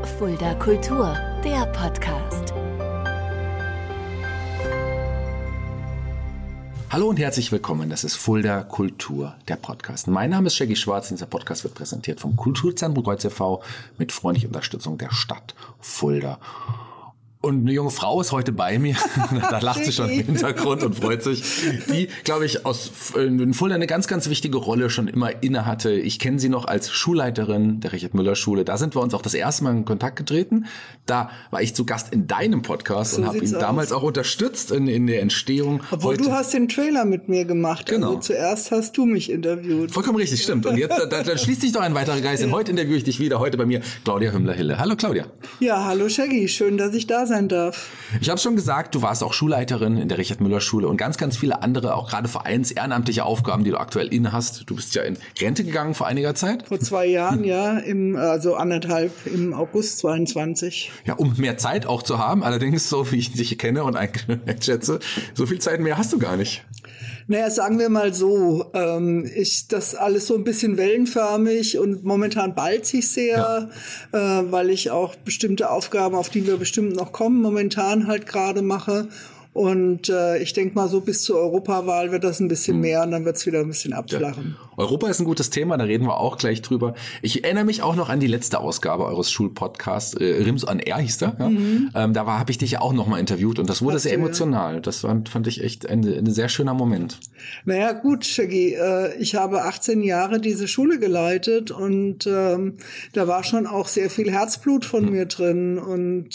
Fulda Kultur, der Podcast. Hallo und herzlich willkommen, das ist Fulda Kultur, der Podcast. Mein Name ist Shaggy Schwarz und dieser Podcast wird präsentiert vom Kulturzentrum Kreuz e.V. mit freundlicher Unterstützung der Stadt Fulda. Und eine junge Frau ist heute bei mir, da lacht sie schon im Hintergrund und freut sich, die, glaube ich, in Fulda eine ganz, ganz wichtige Rolle schon immer inne hatte. Ich kenne sie noch als Schulleiterin der Richard-Müller-Schule. Da sind wir uns auch das erste Mal in Kontakt getreten. Da war ich zu Gast in deinem Podcast und habe ihn damals auch unterstützt in der Entstehung. Obwohl du hast den Trailer mit mir gemacht. Genau. Also zuerst hast du mich interviewt. Vollkommen richtig, stimmt. Und jetzt da schließt sich doch ein weiterer Geist. Und heute interviewe ich dich wieder. Heute bei mir Claudia Hümmler-Hille. Hallo Claudia. Ja, hallo Shaggy. Schön, dass ich da sein darf. Ich habe schon gesagt, du warst auch Schulleiterin in der Richard-Müller-Schule und ganz, ganz viele andere, auch gerade vereins-ehrenamtliche Aufgaben, die du aktuell inne hast. Du bist ja in Rente gegangen vor einiger Zeit. Vor 2 Jahren, ja, also anderthalb, im August 22. Ja, um mehr Zeit auch zu haben. Allerdings, so wie ich dich kenne und eigentlich schätze, so viel Zeit mehr hast du gar nicht. Naja, sagen wir mal so, das alles so ein bisschen wellenförmig und momentan ballt sich sehr, weil ich auch bestimmte Aufgaben, auf die wir bestimmt noch kommen, momentan halt gerade mache. Und ich denke mal, so bis zur Europawahl wird das ein bisschen mehr und dann wird es wieder ein bisschen abflachen. Ja. Europa ist ein gutes Thema, da reden wir auch gleich drüber. Ich erinnere mich auch noch an die letzte Ausgabe eures Schulpodcasts, Rims on Air hieß der. Ja? Da habe ich dich ja auch nochmal interviewt und das wurde sehr emotional. Das fand ich echt ein sehr schöner Moment. Naja, gut, Shaggy, ich habe 18 Jahre diese Schule geleitet und da war schon auch sehr viel Herzblut von mir drin und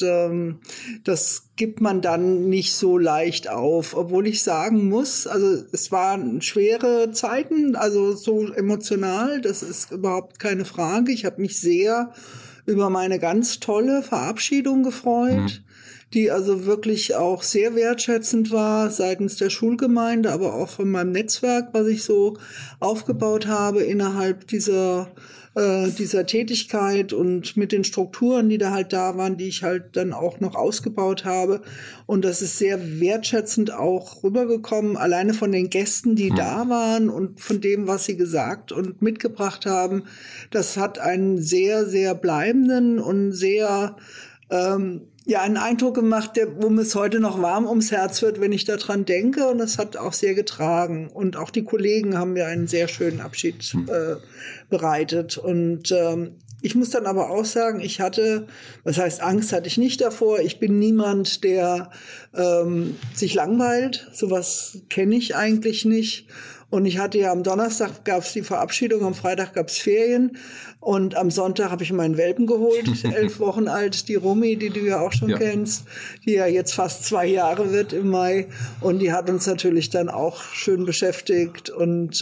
das gibt man dann nicht so leicht auf, obwohl ich sagen muss, also es waren schwere Zeiten, also so emotional, das ist überhaupt keine Frage. Ich habe mich sehr über meine ganz tolle Verabschiedung gefreut, die also wirklich auch sehr wertschätzend war seitens der Schulgemeinde, aber auch von meinem Netzwerk, was ich so aufgebaut habe innerhalb dieser Tätigkeit und mit den Strukturen, die da halt da waren, die ich halt dann auch noch ausgebaut habe. Und das ist sehr wertschätzend auch rübergekommen, alleine von den Gästen, die da waren und von dem, was sie gesagt und mitgebracht haben. Das hat einen sehr, sehr bleibenden und sehr einen Eindruck gemacht, wo mir es heute noch warm ums Herz wird, wenn ich daran denke. Und das hat auch sehr getragen. Und auch die Kollegen haben mir einen sehr schönen Abschied bereitet. Und ich muss dann aber auch sagen, Angst hatte ich nicht davor. Ich bin niemand, der sich langweilt. Sowas kenne ich eigentlich nicht. Und ich hatte ja am Donnerstag gab es die Verabschiedung, am Freitag gab es Ferien und am Sonntag habe ich meinen Welpen geholt, 11 Wochen alt, die Rumi, die du ja auch schon kennst, die ja jetzt fast 2 Jahre wird im Mai und die hat uns natürlich dann auch schön beschäftigt und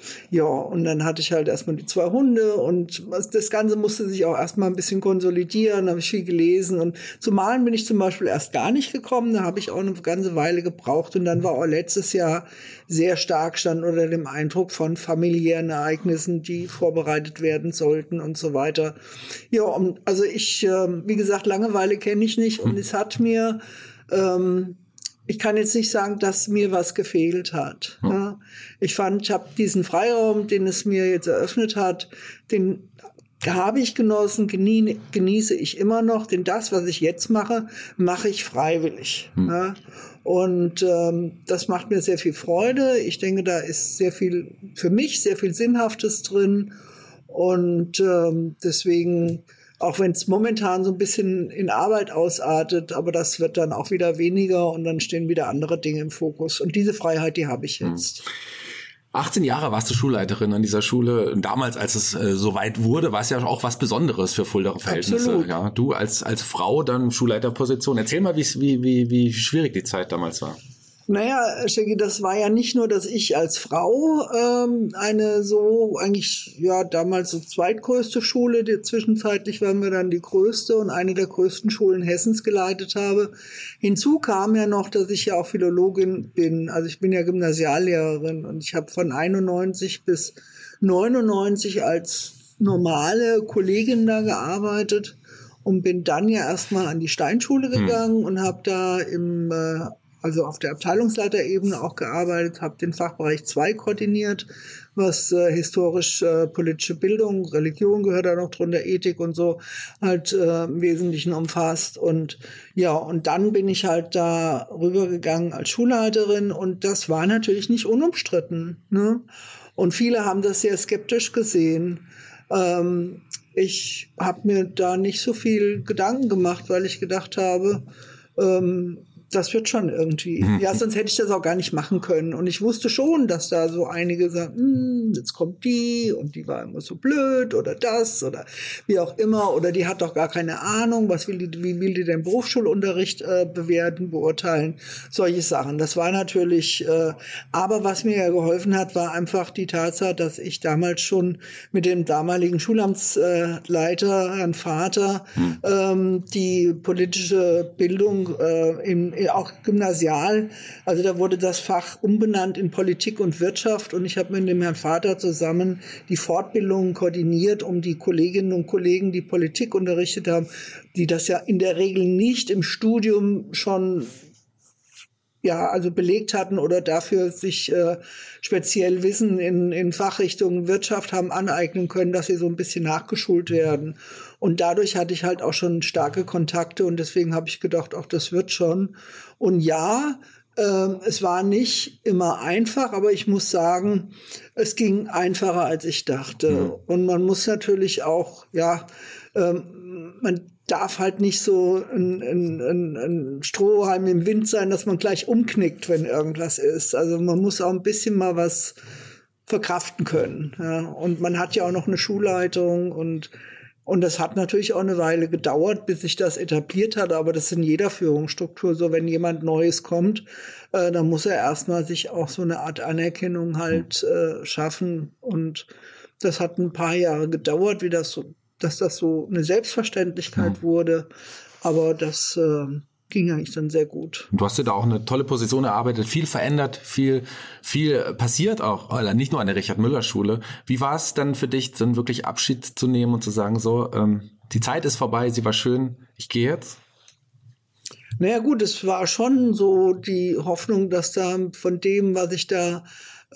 und dann hatte ich halt erstmal die 2 Hunde und das Ganze musste sich auch erstmal ein bisschen konsolidieren, habe ich viel gelesen und zum Malen bin ich zum Beispiel erst gar nicht gekommen, da habe ich auch eine ganze Weile gebraucht und dann war auch letztes Jahr sehr stark stand unter dem Eindruck von familiären Ereignissen, die vorbereitet werden sollten und so weiter. Ja, also ich, wie gesagt, Langeweile kenne ich nicht und es hat mir, ich kann jetzt nicht sagen, dass mir was gefehlt hat. Ja. Ich habe diesen Freiraum, den es mir jetzt eröffnet hat, den habe ich genossen, genieße ich immer noch, denn das, was ich jetzt mache, mache ich freiwillig. Ja. Und das macht mir sehr viel Freude. Ich denke, da ist für mich sehr viel Sinnhaftes drin. Und deswegen, auch wenn es momentan so ein bisschen in Arbeit ausartet, aber das wird dann auch wieder weniger und dann stehen wieder andere Dinge im Fokus. Und diese Freiheit, die habe ich jetzt. 18 Jahre warst du Schulleiterin an dieser Schule. Damals, als es soweit wurde, war es ja auch was Besonderes für Fuldaer Verhältnisse. Absolut. Ja, du als Frau dann Schulleiterposition. Erzähl mal, wie schwierig die Zeit damals war. Naja, Shaggy, das war ja nicht nur, dass ich als Frau eine so eigentlich damals so zweitgrößte Schule, zwischenzeitlich waren wir dann die größte und eine der größten Schulen Hessens geleitet habe. Hinzu kam ja noch, dass ich ja auch Philologin bin. Also ich bin ja Gymnasiallehrerin und ich habe von 91 bis 99 als normale Kollegin da gearbeitet und bin dann ja erstmal an die Steinschule gegangen und habe da also auf der Abteilungsleiterebene auch gearbeitet, habe den Fachbereich 2 koordiniert, was historisch-politische Bildung, Religion gehört da noch drunter, Ethik und so halt im Wesentlichen umfasst. Und ja, und dann bin ich halt da rübergegangen als Schulleiterin und das war natürlich nicht unumstritten, ne? Und viele haben das sehr skeptisch gesehen. Ich habe mir da nicht so viel Gedanken gemacht, weil ich gedacht habe, das wird schon irgendwie. Ja, sonst hätte ich das auch gar nicht machen können. Und ich wusste schon, dass da so einige sagen, jetzt kommt die und die war immer so blöd oder das oder wie auch immer. Oder die hat doch gar keine Ahnung, wie will die den Berufsschulunterricht bewerten, beurteilen. Solche Sachen. Das war natürlich, aber was mir ja geholfen hat, war einfach die Tatsache, dass ich damals schon mit dem damaligen Schulamtsleiter, Herrn Vater, die politische Bildung auch gymnasial, also da wurde das Fach umbenannt in Politik und Wirtschaft und ich habe mit dem Herrn Vater zusammen die Fortbildungen koordiniert, um die Kolleginnen und Kollegen, die Politik unterrichtet haben, die das ja in der Regel nicht im Studium schon also belegt hatten oder dafür sich speziell Wissen in Fachrichtungen Wirtschaft haben aneignen können, dass sie so ein bisschen nachgeschult werden. Und dadurch hatte ich halt auch schon starke Kontakte und deswegen habe ich gedacht, ach, das wird schon. Und ja, es war nicht immer einfach, aber ich muss sagen, es ging einfacher, als ich dachte. Und man muss natürlich auch, man darf halt nicht so ein Strohhalm im Wind sein, dass man gleich umknickt, wenn irgendwas ist. Also man muss auch ein bisschen mal was verkraften können. Ja. Und man hat ja auch noch eine Schulleitung und das hat natürlich auch eine Weile gedauert, bis sich das etabliert hat, aber das ist in jeder Führungsstruktur so, wenn jemand Neues kommt, dann muss er erstmal sich auch so eine Art Anerkennung halt schaffen und das hat ein paar Jahre gedauert, dass das so eine Selbstverständlichkeit wurde, aber das ging eigentlich dann sehr gut. Du hast dir da auch eine tolle Position erarbeitet, viel verändert, viel passiert auch, nicht nur an der Richard-Müller-Schule. Wie war es dann für dich, dann wirklich Abschied zu nehmen und zu sagen, so, die Zeit ist vorbei, sie war schön, ich gehe jetzt? Naja gut, es war schon so die Hoffnung, dass da von dem, was ich da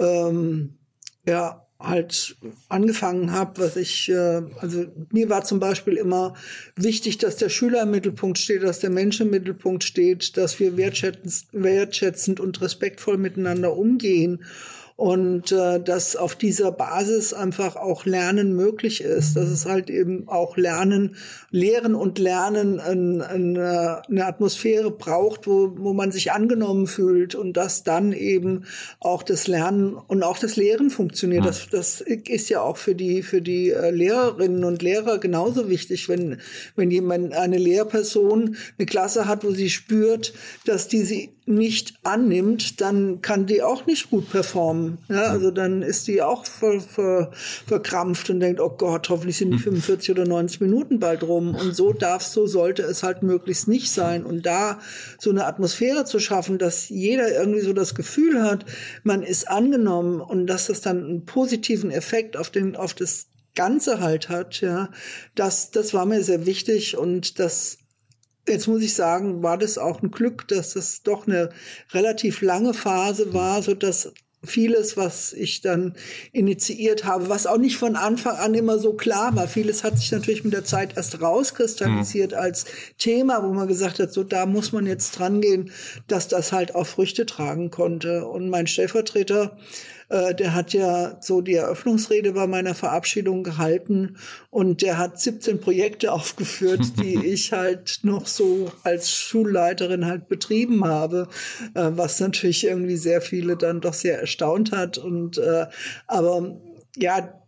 halt angefangen habe, also mir war zum Beispiel immer wichtig, dass der Schüler im Mittelpunkt steht, dass der Mensch im Mittelpunkt steht, dass wir wertschätzend und respektvoll miteinander umgehen und dass auf dieser Basis einfach auch Lernen möglich ist, dass es halt eben auch Lehren und Lernen eine Atmosphäre braucht, wo man sich angenommen fühlt und dass dann eben auch das Lernen und auch das Lehren funktioniert. Das ist ja auch für die Lehrerinnen und Lehrer genauso wichtig, wenn jemand, eine Lehrperson, eine Klasse hat, wo sie spürt, dass die sie nicht annimmt, dann kann die auch nicht gut performen. Ja, also dann ist die auch verkrampft und denkt, oh Gott, hoffentlich sind die 45 oder 90 Minuten bald rum. Und so sollte es halt möglichst nicht sein. Und da so eine Atmosphäre zu schaffen, dass jeder irgendwie so das Gefühl hat, man ist angenommen und dass das dann einen positiven Effekt auf das Ganze halt hat, ja, das war mir sehr wichtig und jetzt muss ich sagen, war das auch ein Glück, dass das doch eine relativ lange Phase war, so dass vieles, was ich dann initiiert habe, was auch nicht von Anfang an immer so klar war. Vieles hat sich natürlich mit der Zeit erst rauskristallisiert als Thema, wo man gesagt hat, so da muss man jetzt dran gehen, dass das halt auch Früchte tragen konnte. Und mein Stellvertreter, der hat ja so die Eröffnungsrede bei meiner Verabschiedung gehalten und der hat 17 Projekte aufgeführt, die ich halt noch so als Schulleiterin halt betrieben habe, was natürlich irgendwie sehr viele dann doch sehr erstaunt hat. Und aber ja,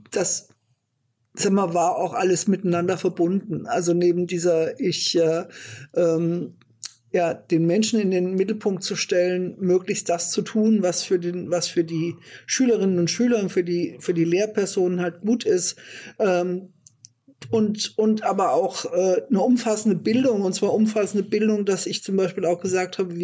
war auch alles miteinander verbunden. Also neben dieser den Menschen in den Mittelpunkt zu stellen, möglichst das zu tun, was für die Schülerinnen und Schüler und für die Lehrpersonen halt gut ist, und aber auch eine umfassende Bildung, und zwar umfassende Bildung, dass ich zum Beispiel auch gesagt habe,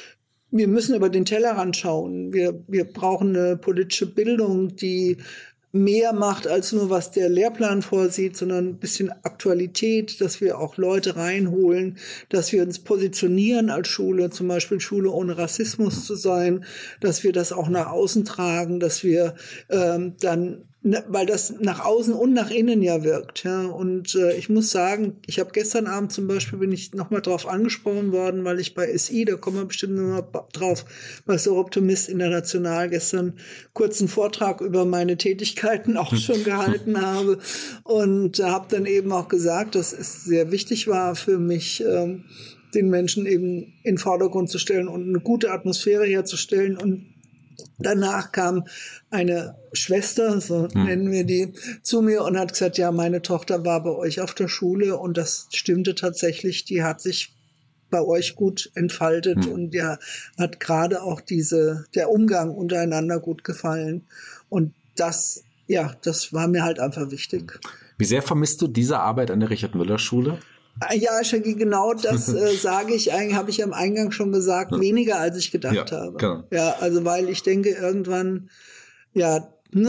wir müssen über den Tellerrand schauen. Wir brauchen eine politische Bildung, die mehr macht als nur, was der Lehrplan vorsieht, sondern ein bisschen Aktualität, dass wir auch Leute reinholen, dass wir uns positionieren als Schule, zum Beispiel Schule ohne Rassismus zu sein, dass wir das auch nach außen tragen, dass wir dann, weil das nach außen und nach innen ja wirkt. Ja. Und ich muss sagen, ich habe gestern Abend zum Beispiel, bin ich nochmal drauf angesprochen worden, weil ich bei SI, da kommen wir bestimmt nochmal drauf, bei Soroptimist International gestern kurzen Vortrag über meine Tätigkeiten auch schon gehalten habe. Und habe dann eben auch gesagt, dass es sehr wichtig war für mich, den Menschen eben in den Vordergrund zu stellen und eine gute Atmosphäre herzustellen. Und danach kam eine Schwester, so nennen wir die, zu mir und hat gesagt, ja, meine Tochter war bei euch auf der Schule und das stimmte tatsächlich, die hat sich bei euch gut entfaltet und der hat gerade auch der Umgang untereinander gut gefallen. Und das war mir halt einfach wichtig. Wie sehr vermisst du diese Arbeit an der Richard-Müller-Schule? Ja, Shaggy, genau das sage ich eigentlich, habe ich am Eingang schon gesagt, weniger als ich gedacht habe. Genau. Ja, also weil ich denke irgendwann, der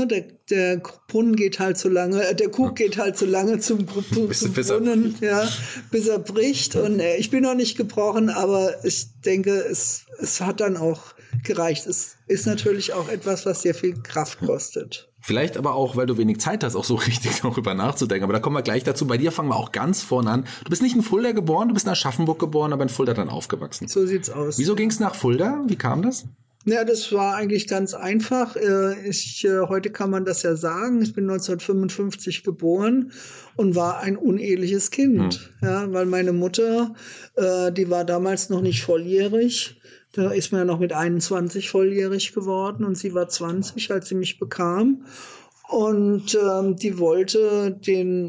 Brunnen geht halt so lange, der Krug geht halt so lange zum Brunnen, bis er bricht. Und ich bin noch nicht gebrochen, aber ich denke, es hat dann auch gereicht. Es ist natürlich auch etwas, was sehr viel Kraft kostet. Vielleicht aber auch, weil du wenig Zeit hast, auch so richtig darüber nachzudenken. Aber da kommen wir gleich dazu. Bei dir fangen wir auch ganz vorne an. Du bist nicht in Fulda geboren, du bist in Aschaffenburg geboren, aber in Fulda dann aufgewachsen. So sieht's aus. Wieso ging es nach Fulda? Wie kam das? Ja, das war eigentlich ganz einfach. Heute kann man das ja sagen. Ich bin 1955 geboren und war ein uneheliches Kind. Ja, weil meine Mutter, die war damals noch nicht volljährig. Da ist man ja noch mit 21 volljährig geworden und sie war 20, als sie mich bekam. Und die wollte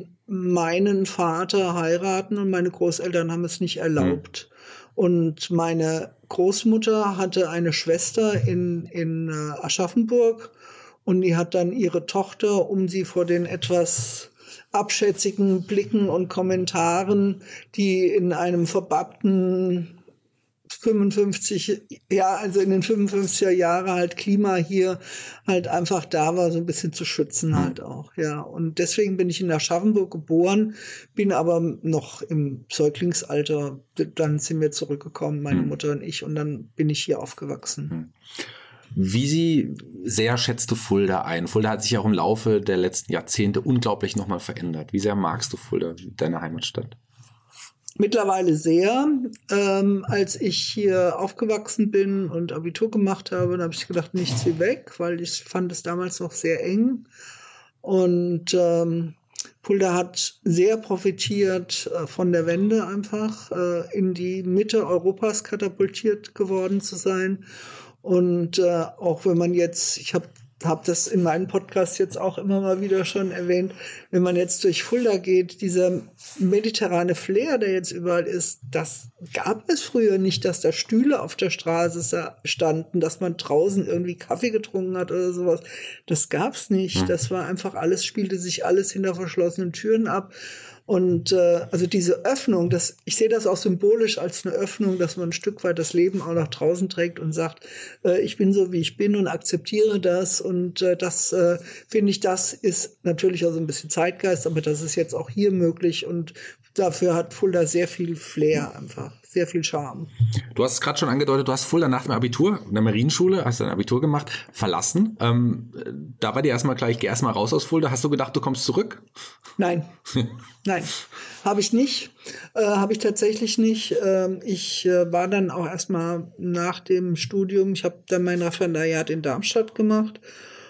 meinen Vater heiraten und meine Großeltern haben es nicht erlaubt. Und meine Großmutter hatte eine Schwester in Aschaffenburg und die hat dann ihre Tochter, um sie vor den etwas abschätzigen Blicken und Kommentaren, die in einem verbappten 55, also in den 55er Jahre halt Klima hier halt einfach da war, so ein bisschen zu schützen halt auch, ja. Und deswegen bin ich in Aschaffenburg geboren, bin aber noch im Säuglingsalter, dann sind wir zurückgekommen, meine Mutter und ich, und dann bin ich hier aufgewachsen. Wie sehr schätzt du Fulda ein? Fulda hat sich auch im Laufe der letzten Jahrzehnte unglaublich nochmal verändert. Wie sehr magst du Fulda, deine Heimatstadt? Mittlerweile sehr. Als ich hier aufgewachsen bin und Abitur gemacht habe, dann habe ich gedacht, nichts wie weg, weil ich fand es damals noch sehr eng. Und Fulda hat sehr profitiert von der Wende einfach, in die Mitte Europas katapultiert geworden zu sein. Und auch wenn man jetzt, ich habe das in meinem Podcast jetzt auch immer mal wieder schon erwähnt, wenn man jetzt durch Fulda geht, dieser mediterrane Flair, der jetzt überall ist, das gab es früher nicht, dass da Stühle auf der Straße standen, dass man draußen irgendwie Kaffee getrunken hat oder sowas. Das gab's nicht. Das war einfach alles, spielte sich alles hinter verschlossenen Türen ab. Und also diese Öffnung, ich sehe das auch symbolisch als eine Öffnung, dass man ein Stück weit das Leben auch nach draußen trägt und sagt, ich bin so, wie ich bin und akzeptiere das. Und das finde ich, das ist natürlich auch so ein bisschen Zeitgeist, aber das ist jetzt auch hier möglich. Und dafür hat Fulda sehr viel Flair einfach, sehr viel Charme. Du hast es gerade schon angedeutet, du hast Fulda nach dem Abitur, in der Marienschule, hast dein Abitur gemacht, verlassen. Da war dir geh erstmal raus aus Fulda. Hast du gedacht, du kommst zurück? Nein. Nein, habe ich nicht. Habe ich tatsächlich nicht. Ich war dann auch erstmal nach dem Studium, ich habe dann mein Referendariat in Darmstadt gemacht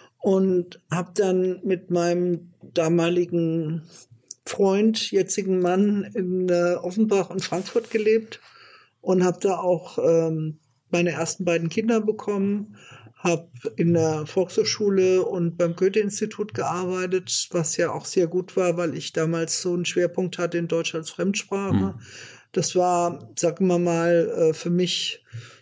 und habe dann mit meinem damaligen Freund, jetzigen Mann in Offenbach und Frankfurt gelebt und habe da auch meine ersten beiden Kinder bekommen. Habe in der Volkshochschule und beim Goethe-Institut gearbeitet, was ja auch sehr gut war, weil ich damals so einen Schwerpunkt hatte in Deutsch als Fremdsprache. Das war, sagen wir mal, für mich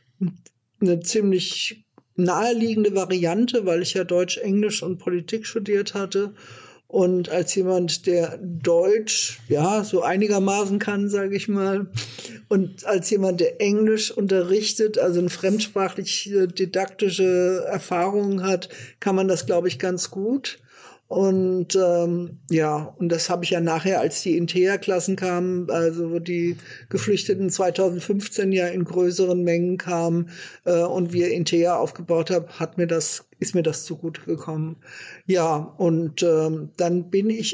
eine ziemlich naheliegende Variante, weil ich ja Deutsch, Englisch und Politik studiert hatte. Und als jemand, der Deutsch, ja, so einigermaßen kann, sage ich mal, und als jemand, der Englisch unterrichtet, also eine fremdsprachlich didaktische Erfahrung hat, kann man das, glaube ich, ganz gut. Und und das habe ich ja nachher, als die Intea-Klassen kamen, also die Geflüchteten 2015 ja in größeren Mengen kamen und wir Intea aufgebaut haben, ist mir das zugute gekommen. Ja, und dann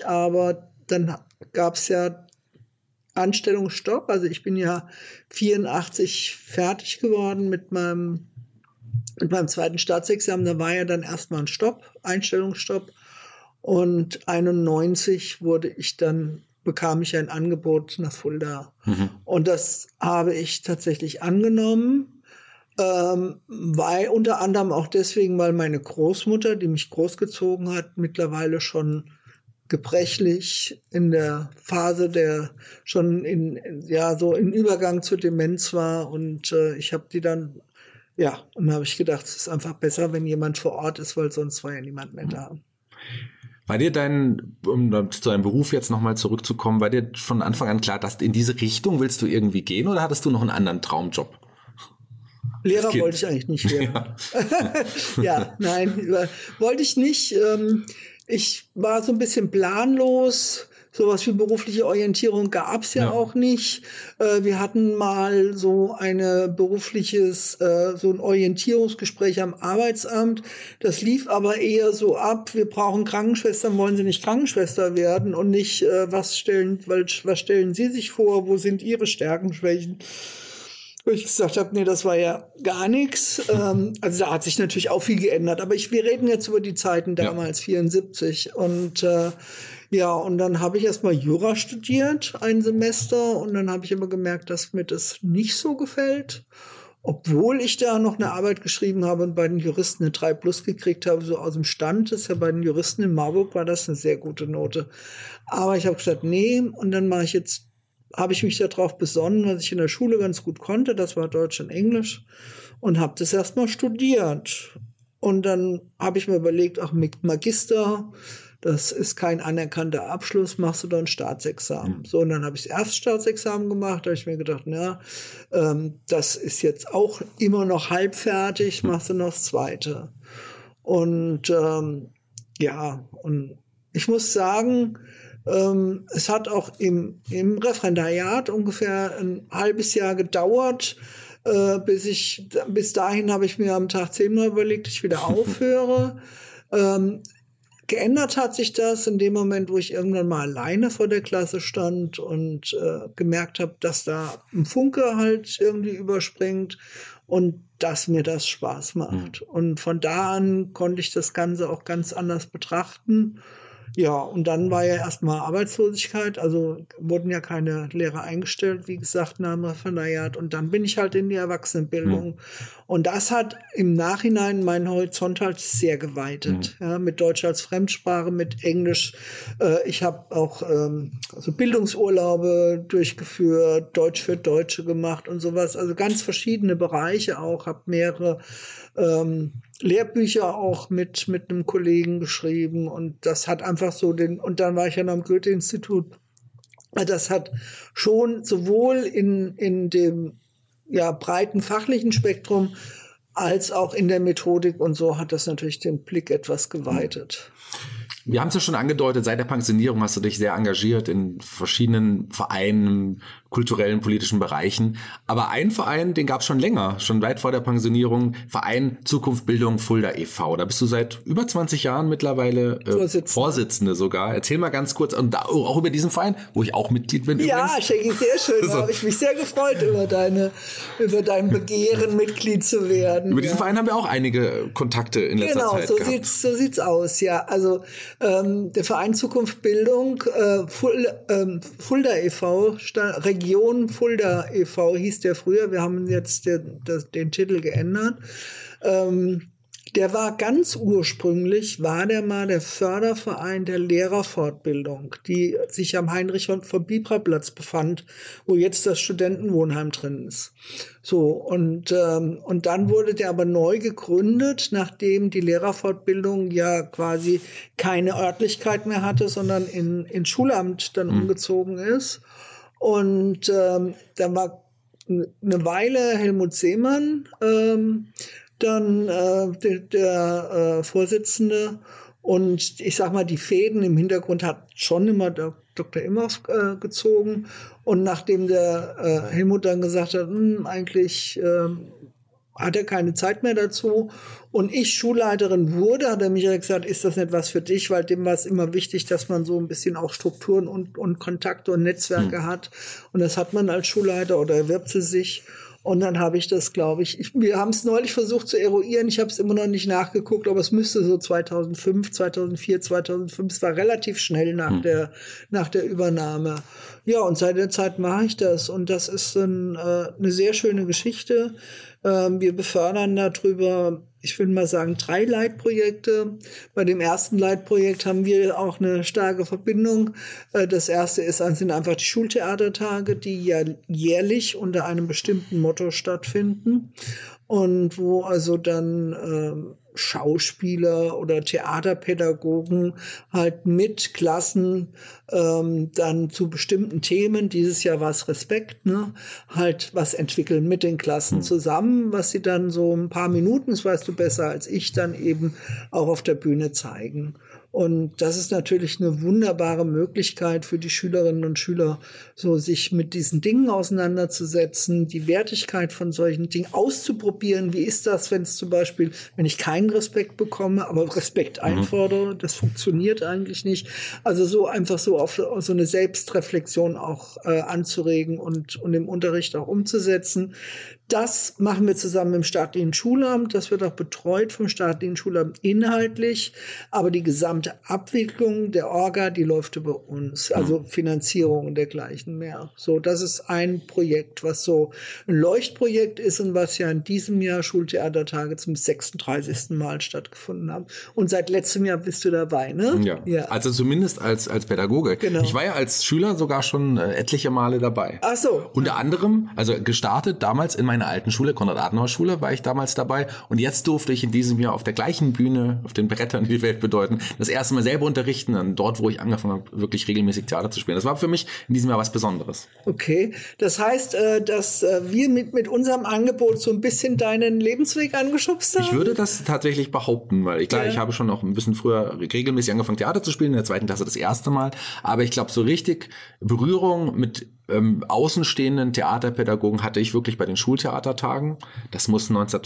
gab es ja Anstellungsstopp. Also ich bin ja 84 fertig geworden mit meinem zweiten Staatsexamen. Da war ja dann erstmal ein Einstellungsstopp. Und 91 bekam ich ein Angebot nach Fulda. Und das habe ich tatsächlich angenommen, weil unter anderem auch deswegen, weil meine Großmutter, die mich großgezogen hat, mittlerweile schon gebrechlich in der Phase schon im Übergang zur Demenz war. Und ich habe die dann, und da habe ich gedacht, es ist einfach besser, wenn jemand vor Ort ist, weil sonst war ja niemand mehr da. War dir um zu deinem Beruf jetzt nochmal zurückzukommen, war dir von Anfang an klar, dass in diese Richtung willst du irgendwie gehen, oder hattest du noch einen anderen Traumjob? Lehrer wollte ich eigentlich nicht werden. Ja, nein, wollte ich nicht. Ich war so ein bisschen planlos. Sowas wie berufliche Orientierung gab's ja auch nicht. Wir hatten mal so ein Orientierungsgespräch am Arbeitsamt. Das lief aber eher so ab, wir brauchen Krankenschwestern, wollen Sie nicht Krankenschwester werden und nicht, was stellen Sie sich vor, wo sind Ihre Stärken, Schwächen? Wo ich gesagt habe, nee, das war ja gar nichts. Also da hat sich natürlich auch viel geändert. Aber wir reden jetzt über die Zeiten damals, 74. Und und dann habe ich erstmal Jura studiert, ein Semester. Und dann habe ich aber gemerkt, dass mir das nicht so gefällt. Obwohl ich da noch eine Arbeit geschrieben habe und bei den Juristen eine 3+ gekriegt habe, so aus dem Stand. Das ist ja bei den Juristen in Marburg war das eine sehr gute Note. Aber ich habe gesagt, nee. Und dann habe ich mich darauf besonnen, was ich in der Schule ganz gut konnte. Das war Deutsch und Englisch. Und habe das erstmal studiert. Und dann habe ich mir überlegt, mit Magister, das ist kein anerkannter Abschluss, machst du dann Staatsexamen. So, und dann habe ich das Erststaatsexamen gemacht. Da habe ich mir gedacht, das ist jetzt auch immer noch halb fertig, machst du noch das zweite. Und und ich muss sagen, es hat auch im Referendariat ungefähr ein halbes Jahr gedauert, bis dahin habe ich mir am Tag 10-mal überlegt, ich wieder aufhöre. Geändert hat sich das in dem Moment, wo ich irgendwann mal alleine vor der Klasse stand und gemerkt habe, dass da ein Funke halt irgendwie überspringt und dass mir das Spaß macht. Und von da an konnte ich das Ganze auch ganz anders betrachten. Ja, und dann war ja erstmal Arbeitslosigkeit, also wurden ja keine Lehrer eingestellt, wie gesagt, nach dem Referendariat. Und dann bin ich halt in die Erwachsenenbildung. Und das hat im Nachhinein meinen Horizont halt sehr geweitet. Ja, mit Deutsch als Fremdsprache, mit Englisch. Ich habe auch so Bildungsurlaube durchgeführt, Deutsch für Deutsche gemacht und sowas. Also ganz verschiedene Bereiche auch, habe mehrere Lehrbücher auch mit einem Kollegen geschrieben und das hat einfach so und dann war ich ja noch am Goethe-Institut. Das hat schon sowohl in dem breiten fachlichen Spektrum als auch in der Methodik und so hat das natürlich den Blick etwas geweitet. Wir haben es ja schon angedeutet, seit der Pensionierung hast du dich sehr engagiert in verschiedenen Vereinen, kulturellen, politischen Bereichen. Aber einen Verein, den gab es schon länger, schon weit vor der Pensionierung, Verein Zukunft Bildung Fulda e.V. Da bist du seit über 20 Jahren mittlerweile Vorsitzende sogar. Erzähl mal ganz kurz, und auch über diesen Verein, wo ich auch Mitglied bin. Ja, Shaggy, sehr schön. Da habe ich mich sehr gefreut über dein Begehren, Mitglied zu werden. Über diesen Verein haben wir auch einige Kontakte in letzter Zeit gehabt. Genau, so sieht's aus, ja. Also der Verein Zukunft Bildung, Fulda e.V., Region Fulda e.V. hieß der früher. Wir haben jetzt den Titel geändert. Der war ganz ursprünglich, mal der Förderverein der Lehrerfortbildung, die sich am Heinrich-von-Bibra-Platz befand, wo jetzt das Studentenwohnheim drin ist. So, und dann wurde der aber neu gegründet, nachdem die Lehrerfortbildung ja quasi keine Örtlichkeit mehr hatte, sondern in Schulamt dann umgezogen ist. Und dann war eine Weile Helmut Seemann, dann der Vorsitzende Und ich sag mal, die Fäden im Hintergrund hat schon immer der Dr. Imhoff gezogen. Und nachdem der Helmut dann gesagt hat, eigentlich hat er keine Zeit mehr dazu und ich Schulleiterin wurde, hat er mich gesagt, ist das nicht was für dich, weil dem war es immer wichtig, dass man so ein bisschen auch Strukturen und Kontakte und Netzwerke hat. Und das hat man als Schulleiter oder erwirbt sie sich. Und dann habe ich das, glaube ich, wir haben es neulich versucht zu eruieren, ich habe es immer noch nicht nachgeguckt, aber es müsste so 2005, 2004, 2005, es war relativ schnell nach der Übernahme. Ja, und seit der Zeit mache ich das und das ist eine sehr schöne Geschichte. Wir befördern darüber, ich will mal sagen, 3 Leitprojekte. Bei dem ersten Leitprojekt haben wir auch eine starke Verbindung. Das erste sind einfach die Schultheatertage, die ja jährlich unter einem bestimmten Motto stattfinden und wo also dann Schauspieler oder Theaterpädagogen halt mit Klassen dann zu bestimmten Themen, dieses Jahr war es Respekt, ne, halt was entwickeln mit den Klassen zusammen, was sie dann so ein paar Minuten, das weißt du besser als ich, dann eben auch auf der Bühne zeigen. Und das ist natürlich eine wunderbare Möglichkeit für die Schülerinnen und Schüler, so sich mit diesen Dingen auseinanderzusetzen, die Wertigkeit von solchen Dingen auszuprobieren. Wie ist das, wenn es zum Beispiel, wenn ich keinen Respekt bekomme, aber Respekt einfordere? Das funktioniert eigentlich nicht. Also so einfach so auf so eine Selbstreflexion auch anzuregen und im Unterricht auch umzusetzen. Das machen wir zusammen im staatlichen Schulamt. Das wird auch betreut vom staatlichen Schulamt inhaltlich. Aber die gesamte Abwicklung der Orga, die läuft über uns. Also Finanzierung und dergleichen mehr. So, das ist ein Projekt, was so ein Leuchtprojekt ist und was ja in diesem Jahr Schultheatertage zum 36. Mal stattgefunden haben. Und seit letztem Jahr bist du dabei, ne? Ja. Also zumindest als Pädagoge. Genau. Ich war ja als Schüler sogar schon etliche Male dabei. Ach so. Unter anderem, also gestartet damals in meiner alten Schule, Konrad-Adenauer-Schule, war ich damals dabei. Und jetzt durfte ich in diesem Jahr auf der gleichen Bühne, auf den Brettern, die die Welt bedeuten, das erste Mal selber unterrichten, dann dort, wo ich angefangen habe, wirklich regelmäßig Theater zu spielen. Das war für mich in diesem Jahr was Besonderes. Okay, das heißt, dass wir mit unserem Angebot so ein bisschen deinen Lebensweg angeschubst haben? Ich würde das tatsächlich behaupten, weil ich habe schon noch ein bisschen früher regelmäßig angefangen, Theater zu spielen, in der 2. Klasse das erste Mal. Aber ich glaube, so richtig Berührung mit außenstehenden Theaterpädagogen hatte ich wirklich bei den Schultheatertagen. Das muss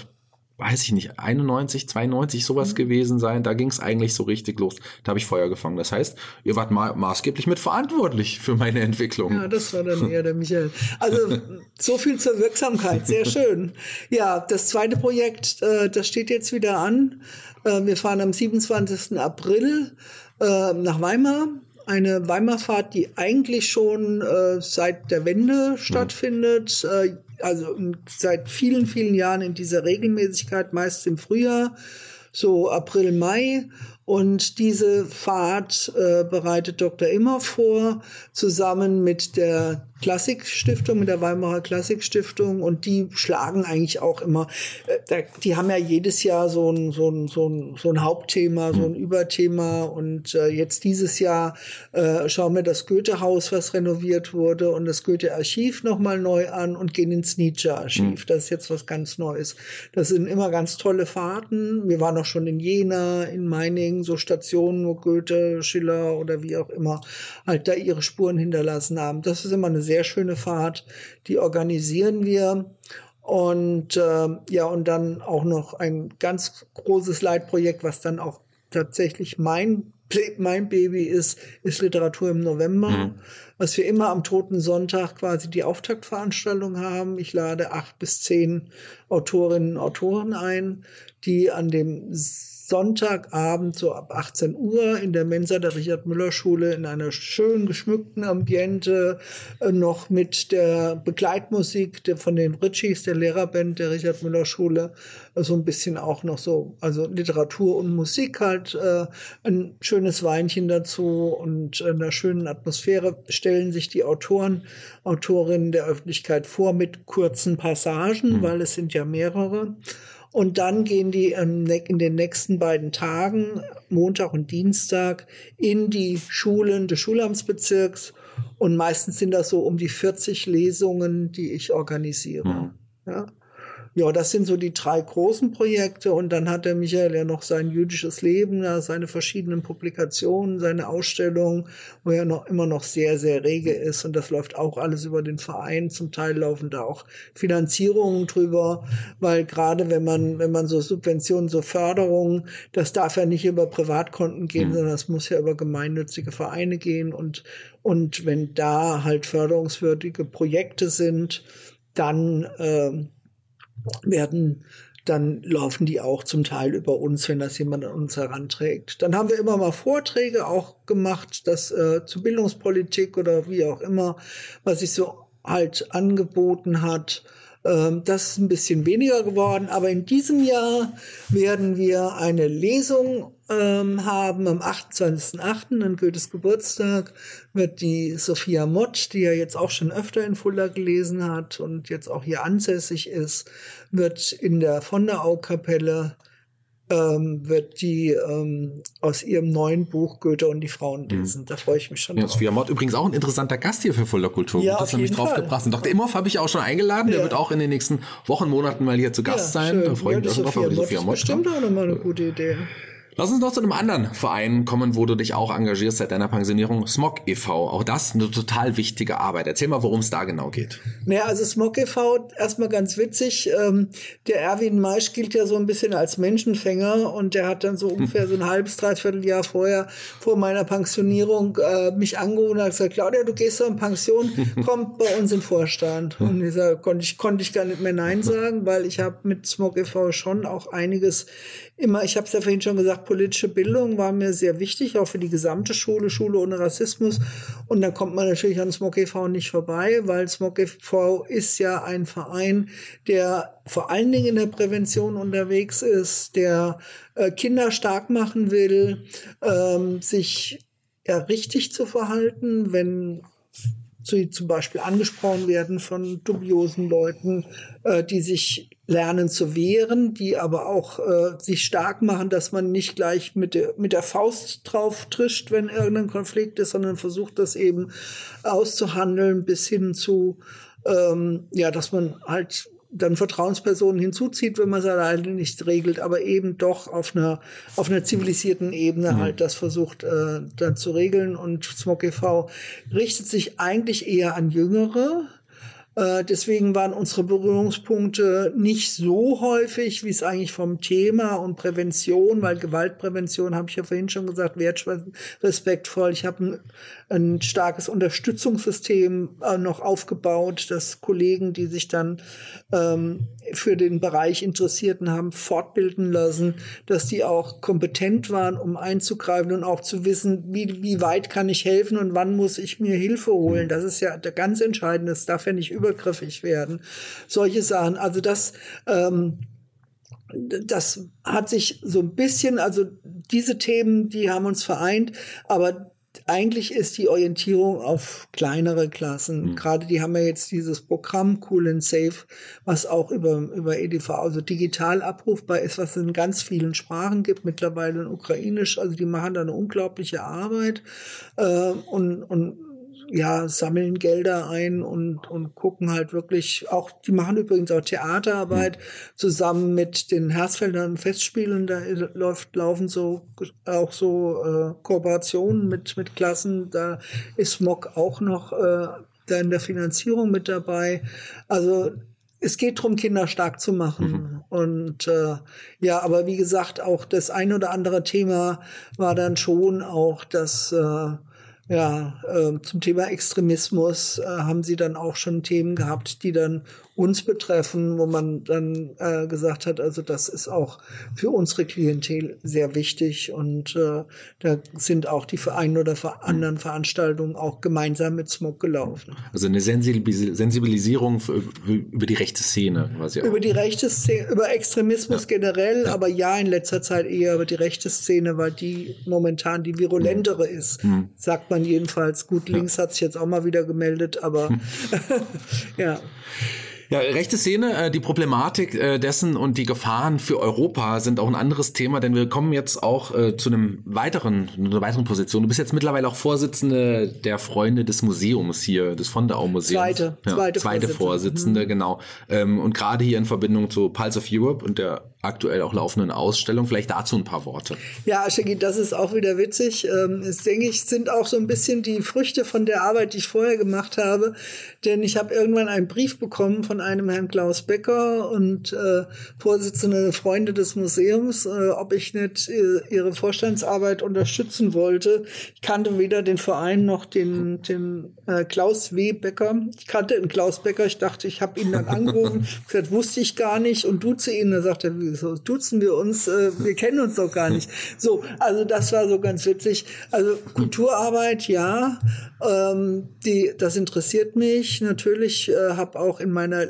91, 92 sowas gewesen sein. Da ging es eigentlich so richtig los. Da habe ich Feuer gefangen. Das heißt, ihr wart maßgeblich mitverantwortlich für meine Entwicklung. Ja, das war dann eher der Michael. Also so viel zur Wirksamkeit. Sehr schön. Ja, das zweite Projekt, das steht jetzt wieder an. Wir fahren am 27. April nach Weimar. Eine Weimarfahrt, die eigentlich schon seit der Wende stattfindet, also seit vielen, vielen Jahren in dieser Regelmäßigkeit, meist im Frühjahr, so April, Mai. Und diese Fahrt bereitet Dr. Imhoff vor, zusammen mit der Klassikstiftung, mit der Weimarer Klassikstiftung. Und die schlagen eigentlich auch immer, die haben ja jedes Jahr so ein Hauptthema, so ein Überthema. Und jetzt dieses Jahr schauen wir das Goethe-Haus, was renoviert wurde, und das Goethe-Archiv nochmal neu an und gehen ins Nietzsche-Archiv. Das ist jetzt was ganz Neues. Das sind immer ganz tolle Fahrten. Wir waren auch schon in Jena, in Meiningen, so Stationen, wo Goethe, Schiller oder wie auch immer halt da ihre Spuren hinterlassen haben. Das ist immer eine sehr schöne Fahrt, die organisieren wir. Und und dann auch noch ein ganz großes Leitprojekt, was dann auch tatsächlich mein Baby ist Literatur im November, was wir immer am Toten Sonntag quasi die Auftaktveranstaltung haben. Ich lade 8 bis 10 Autorinnen und Autoren ein, die an dem Sonntagabend so ab 18 Uhr in der Mensa der Richard-Müller-Schule in einer schön geschmückten Ambiente noch mit der Begleitmusik von den Ritchies, der Lehrerband der Richard-Müller-Schule, so ein bisschen auch noch so, also Literatur und Musik halt, ein schönes Weinchen dazu und einer schönen Atmosphäre stellen sich die Autorinnen der Öffentlichkeit vor mit kurzen Passagen, weil es sind ja mehrere. Und dann gehen die in den nächsten beiden Tagen, Montag und Dienstag, in die Schulen des Schulamtsbezirks. Und meistens sind das so um die 40 Lesungen, die ich organisiere. Ja. ja, das sind so die 3 großen Projekte. Und dann hat der Michael ja noch sein jüdisches Leben, seine verschiedenen Publikationen, seine Ausstellungen, wo er immer noch sehr, sehr rege ist. Und das läuft auch alles über den Verein. Zum Teil laufen da auch Finanzierungen drüber, weil gerade wenn man so Subventionen, so Förderungen, das darf ja nicht über Privatkonten gehen, sondern das muss ja über gemeinnützige Vereine gehen. Und wenn da halt förderungswürdige Projekte sind, dann laufen die auch zum Teil über uns, wenn das jemand an uns heranträgt. Dann haben wir immer mal Vorträge auch gemacht, das zu Bildungspolitik oder wie auch immer, was sich so halt angeboten hat. Das ist ein bisschen weniger geworden, aber in diesem Jahr werden wir eine Lesung haben. Am 28.08., an Goethes Geburtstag, wird die Sophia Mott, die ja jetzt auch schon öfter in Fulda gelesen hat und jetzt auch hier ansässig ist, wird in der von der Au-Kapelle wird die aus ihrem neuen Buch Goethe und die Frauen lesen. Da freue ich mich schon drauf. Sophia Mott übrigens auch ein interessanter Gast hier für Fulda Kultur. Ja, das nämlich drauf gebracht. Und Dr. Imhoff habe ich auch schon eingeladen. Der wird auch in den nächsten Wochen, Monaten mal hier zu Gast sein. Schön. Da freue ich mich drauf. Aber die Sophia Mott bestimmt auch nochmal eine gute Idee. Lass uns noch zu einem anderen Verein kommen, wo du dich auch engagierst seit deiner Pensionierung, SMOG e.V. Auch das eine total wichtige Arbeit. Erzähl mal, worum es da genau geht. Naja, also SMOG e.V., erstmal ganz witzig. Der Erwin Maisch gilt ja so ein bisschen als Menschenfänger und der hat dann so ungefähr so ein halbes, dreiviertel Jahr vor meiner Pensionierung mich angerufen und hat gesagt, Claudia, du gehst doch in Pension, komm bei uns im Vorstand. Und ich sag, konnte ich gar nicht mehr Nein sagen, weil ich habe mit SMOG e.V. schon auch einiges ich habe es ja vorhin schon gesagt, politische Bildung war mir sehr wichtig, auch für die gesamte Schule ohne Rassismus. Und da kommt man natürlich an SMOG e.V. nicht vorbei, weil SMOG e.V. ist ja ein Verein, der vor allen Dingen in der Prävention unterwegs ist, der Kinder stark machen will, sich richtig zu verhalten, wenn sie zum Beispiel angesprochen werden von dubiosen Leuten, die sich lernen zu wehren, die aber auch sich stark machen, dass man nicht gleich mit der Faust drauf trischt, wenn irgendein Konflikt ist, sondern versucht, das eben auszuhandeln bis hin zu, dass man halt dann Vertrauenspersonen hinzuzieht, wenn man es alleine nicht regelt, aber eben doch auf einer zivilisierten Ebene halt das versucht dann zu regeln. Und SMOG e.V. richtet sich eigentlich eher an Jüngere. Deswegen waren unsere Berührungspunkte nicht so häufig, wie es eigentlich vom Thema und Prävention, weil Gewaltprävention, habe ich ja vorhin schon gesagt, respektvoll. Ich habe ein starkes Unterstützungssystem noch aufgebaut, dass Kollegen, die sich dann für den Bereich Interessierten haben, fortbilden lassen, dass die auch kompetent waren, um einzugreifen und auch zu wissen, wie weit kann ich helfen und wann muss ich mir Hilfe holen. Das ist ja der ganz Entscheidende. Das darf ja nicht übergriffig werden. Solche Sachen. Also das hat sich so ein bisschen, also diese Themen, die haben uns vereint, aber eigentlich ist die Orientierung auf kleinere Klassen. Gerade die haben ja jetzt dieses Programm Cool and Safe, was auch über EDV, also digital abrufbar ist, was es in ganz vielen Sprachen gibt, mittlerweile in Ukrainisch. Also die machen da eine unglaubliche Arbeit und sammeln Gelder ein und gucken halt wirklich auch, die machen übrigens auch Theaterarbeit zusammen mit den Hersfelder Festspielen, da laufen so Kooperationen mit Klassen, da ist SMOG auch noch da in der Finanzierung mit dabei. Also es geht darum, Kinder stark zu machen. Und aber wie gesagt, auch das ein oder andere Thema war dann schon auch das zum Thema Extremismus haben sie dann auch schon Themen gehabt, die dann uns betreffen, wo man dann gesagt hat, also das ist auch für unsere Klientel sehr wichtig und da sind auch die ein oder anderen Veranstaltungen auch gemeinsam mit SMOG gelaufen. Also eine Sensibilisierung über die rechte Szene quasi auch. Über die rechte Szene, über Extremismus generell, aber in letzter Zeit eher über die rechte Szene, weil die momentan die virulentere ist, sagt man jedenfalls. Gut, links hat sich jetzt auch mal wieder gemeldet, aber ja. Ja, rechte Szene, die Problematik dessen und die Gefahren für Europa sind auch ein anderes Thema, denn wir kommen jetzt auch zu einer weiteren Position. Du bist jetzt mittlerweile auch Vorsitzende der Freunde des Museums hier, des Vonderau-Museums. Zweite Vorsitzende, genau. Und gerade hier in Verbindung zu Pulse of Europe und der aktuell auch laufenden Ausstellung, vielleicht dazu ein paar Worte. Ja, Shaggy, das ist auch wieder witzig. Das, denke ich, sind auch so ein bisschen die Früchte von der Arbeit, die ich vorher gemacht habe. Denn ich habe irgendwann einen Brief bekommen von einem Herrn Klaus Becker und Vorsitzende Freunde des Museums, ob ich nicht ihre Vorstandsarbeit unterstützen wollte. Ich kannte weder den Verein noch den Klaus W. Becker. Ich kannte den Klaus Becker. Ich dachte, ich habe ihn dann angerufen. Gesagt, wusste ich gar nicht und duze ihn. Da sagte er, wieso duzen wir uns? Wir kennen uns doch gar nicht. So, also das war so ganz witzig. Also Kulturarbeit, ja, das interessiert mich. Natürlich habe auch in meiner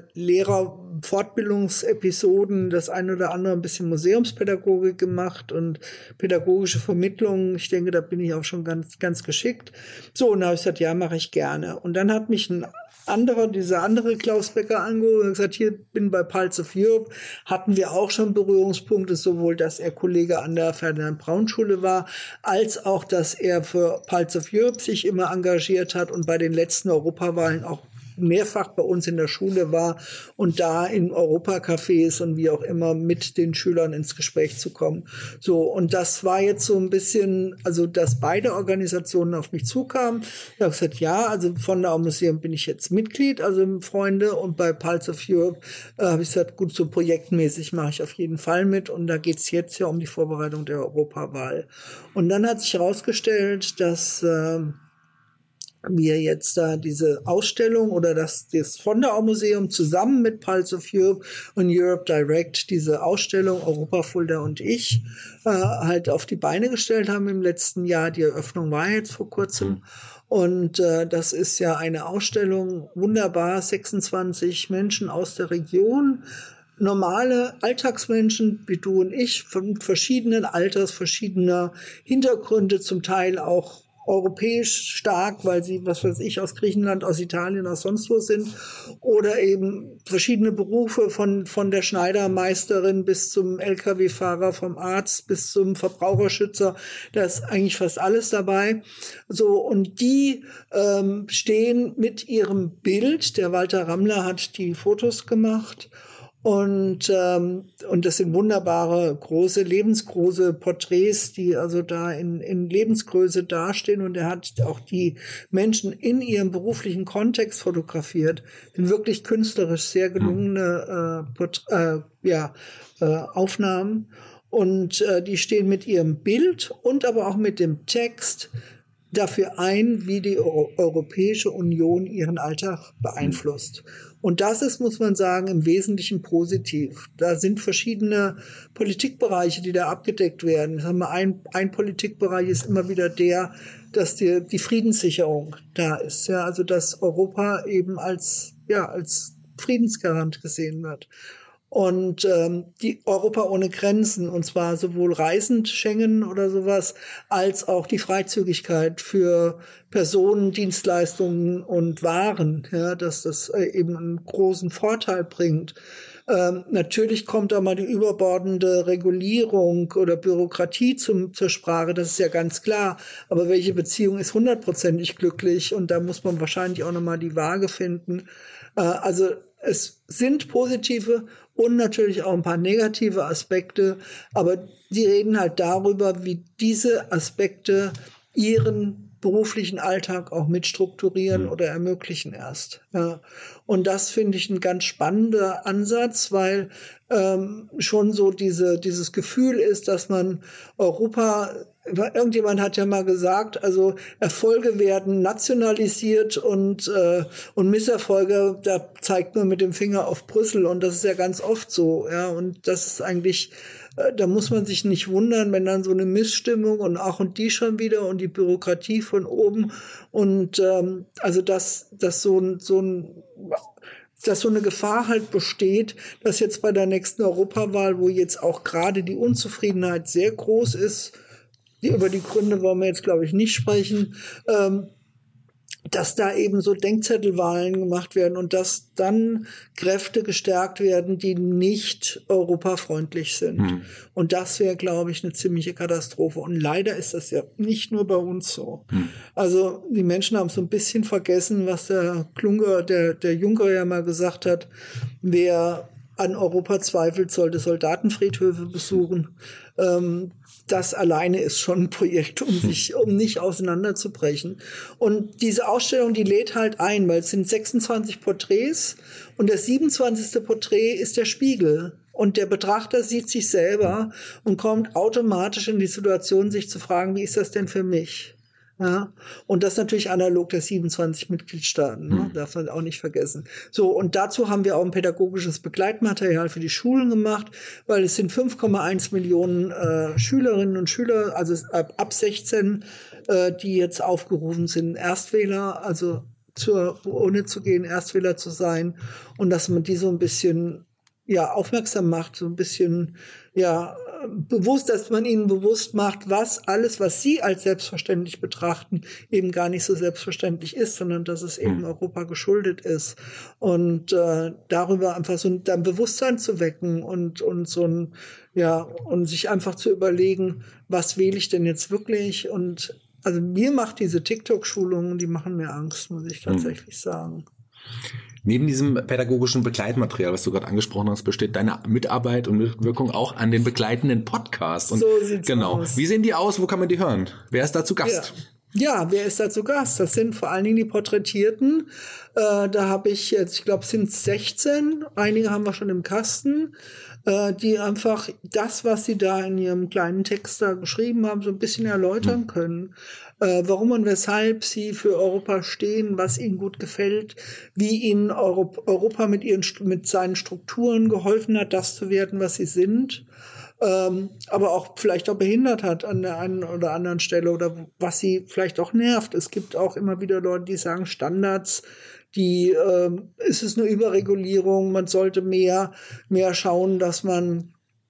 Lehrerfortbildungsepisoden das ein oder andere ein bisschen Museumspädagogik gemacht und pädagogische Vermittlung. Ich denke, da bin ich auch schon ganz, ganz geschickt. So, und da habe ich gesagt, ja, mache ich gerne. Und dann hat mich dieser andere Klaus Becker angerufen und gesagt, hier bin bei Pulse of Europe, hatten wir auch schon Berührungspunkte, sowohl, dass er Kollege an der Ferdinand-Braun-Schule war, als auch, dass er für Pulse of Europe sich immer engagiert hat und bei den letzten Europawahlen auch mehrfach bei uns in der Schule war und da in Europacafés und wie auch immer mit den Schülern ins Gespräch zu kommen. So, und das war jetzt so ein bisschen, also dass beide Organisationen auf mich zukamen. Ich habe gesagt, ja, also von der Museum bin ich jetzt Mitglied, also im Freunde, und bei Pulse of Europe habe ich gesagt, gut, so projektmäßig mache ich auf jeden Fall mit, und da geht's jetzt ja um die Vorbereitung der Europawahl. Und dann hat sich herausgestellt, dass wir jetzt da diese Ausstellung oder das Vonderau-Museum zusammen mit Pulse of Europe und Europe Direct diese Ausstellung Europa Fulda und ich halt auf die Beine gestellt haben im letzten Jahr. Die Eröffnung war jetzt vor kurzem. Und das ist ja eine Ausstellung, wunderbar, 26 Menschen aus der Region, normale Alltagsmenschen wie du und ich, von verschiedenen Alters, verschiedener Hintergründe, zum Teil auch europäisch stark, weil sie, was weiß ich, aus Griechenland, aus Italien, aus sonst wo sind, oder eben verschiedene Berufe von der Schneidermeisterin bis zum LKW-Fahrer, vom Arzt bis zum Verbraucherschützer, da ist eigentlich fast alles dabei. So, und die stehen mit ihrem Bild, der Walter Rammler hat die Fotos gemacht, und das sind wunderbare, lebensgroße Porträts, die also da in Lebensgröße dastehen. Und er hat auch die Menschen in ihrem beruflichen Kontext fotografiert. Sind wirklich künstlerisch sehr gelungene Aufnahmen. Und die stehen mit ihrem Bild und aber auch mit dem Text dafür ein, wie die Europäische Union ihren Alltag beeinflusst. Und das ist, muss man sagen, im Wesentlichen positiv. Da sind verschiedene Politikbereiche, die da abgedeckt werden. Ein Politikbereich ist immer wieder dass die Friedenssicherung da ist. Ja, also dass Europa eben als Friedensgarant gesehen wird. Und die Europa ohne Grenzen, und zwar sowohl reisend Schengen oder sowas, als auch die Freizügigkeit für Personen, Dienstleistungen und Waren, ja, dass das eben einen großen Vorteil bringt. Natürlich kommt da mal die überbordende Regulierung oder Bürokratie zur Sprache, das ist ja ganz klar. Aber welche Beziehung ist 100%ig glücklich? Und da muss man wahrscheinlich auch nochmal die Waage finden. Also es sind positive und natürlich auch ein paar negative Aspekte, aber die reden halt darüber, wie diese Aspekte ihren beruflichen Alltag auch mitstrukturieren oder ermöglichen erst. Ja. Und das finde ich ein ganz spannender Ansatz, weil schon so dieses Gefühl ist, dass man irgendjemand hat ja mal gesagt, also Erfolge werden nationalisiert und Misserfolge, da zeigt man mit dem Finger auf Brüssel, und das ist ja ganz oft so, ja, und das ist eigentlich, da muss man sich nicht wundern, wenn dann so eine Missstimmung und die schon wieder und die Bürokratie von oben und also dass so eine Gefahr halt besteht, dass jetzt bei der nächsten Europawahl, wo jetzt auch gerade die Unzufriedenheit sehr groß ist, über die Gründe wollen wir jetzt, glaube ich, nicht sprechen, dass da eben so Denkzettelwahlen gemacht werden und dass dann Kräfte gestärkt werden, die nicht europafreundlich sind. Und das wäre, glaube ich, eine ziemliche Katastrophe. Und leider ist das ja nicht nur bei uns so. Also die Menschen haben so ein bisschen vergessen, was der Klunker, der Juncker ja mal gesagt hat, wer an Europa zweifelt, sollte Soldatenfriedhöfe besuchen. Das alleine ist schon ein Projekt, um nicht auseinanderzubrechen. Und diese Ausstellung, die lädt halt ein, weil es sind 26 Porträts und das 27. Porträt ist der Spiegel. Und der Betrachter sieht sich selber und kommt automatisch in die Situation, sich zu fragen, wie ist das denn für mich? Ja, und das natürlich analog der 27 Mitgliedstaaten, ne? Darf man auch nicht vergessen. So, und dazu haben wir auch ein pädagogisches Begleitmaterial für die Schulen gemacht, weil es sind 5,1 Millionen Schülerinnen und Schüler, also ab 16, die jetzt aufgerufen sind, Erstwähler, also zur Urne zu gehen, Erstwähler zu sein, und dass man die so ein bisschen aufmerksam macht, so ein bisschen bewusst, dass man ihnen bewusst macht, was alles, was sie als selbstverständlich betrachten, eben gar nicht so selbstverständlich ist, sondern dass es eben Europa geschuldet ist. Und darüber einfach so ein Bewusstsein zu wecken und so ein, und sich einfach zu überlegen, was wähle ich denn jetzt wirklich? Und also mir macht diese TikTok-Schulungen, die machen mir Angst, muss ich tatsächlich sagen. Neben diesem pädagogischen Begleitmaterial, was du gerade angesprochen hast, besteht deine Mitarbeit und Mitwirkung auch an den begleitenden Podcasts. Und so sieht's aus. Wie sehen die aus? Wo kann man die hören? Wer ist da zu Gast? Ja, wer ist da zu Gast? Das sind vor allen Dingen die Porträtierten. Da habe ich jetzt, ich glaube, es sind 16. Einige haben wir schon im Kasten, die einfach das, was sie da in ihrem kleinen Text da geschrieben haben, so ein bisschen erläutern können. Warum und weshalb sie für Europa stehen, was ihnen gut gefällt, wie ihnen Europa mit seinen Strukturen geholfen hat, das zu werden, was sie sind. Aber auch vielleicht auch behindert hat an der einen oder anderen Stelle oder was sie vielleicht auch nervt. Es gibt auch immer wieder Leute, die sagen, Standards, ist es eine Überregulierung, man sollte mehr schauen, dass man